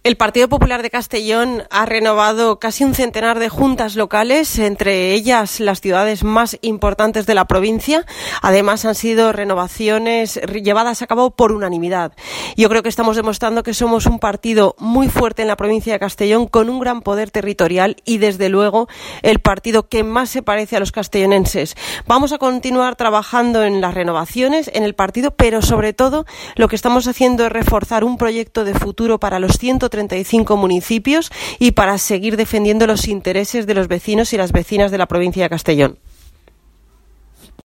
El Partido Popular de Castellón ha renovado casi un centenar de juntas locales, entre ellas las ciudades más importantes de la provincia. Además, han sido renovaciones llevadas a cabo por unanimidad. Yo creo que estamos demostrando que somos un partido muy fuerte en la provincia de Castellón, con un gran poder territorial y, desde luego, el partido que más se parece a los castellonenses. Vamos a continuar trabajando en las renovaciones, en el partido, pero sobre todo lo que estamos haciendo es reforzar un proyecto de futuro para los 135 municipios y para seguir defendiendo los intereses de los vecinos y las vecinas de la provincia de Castellón.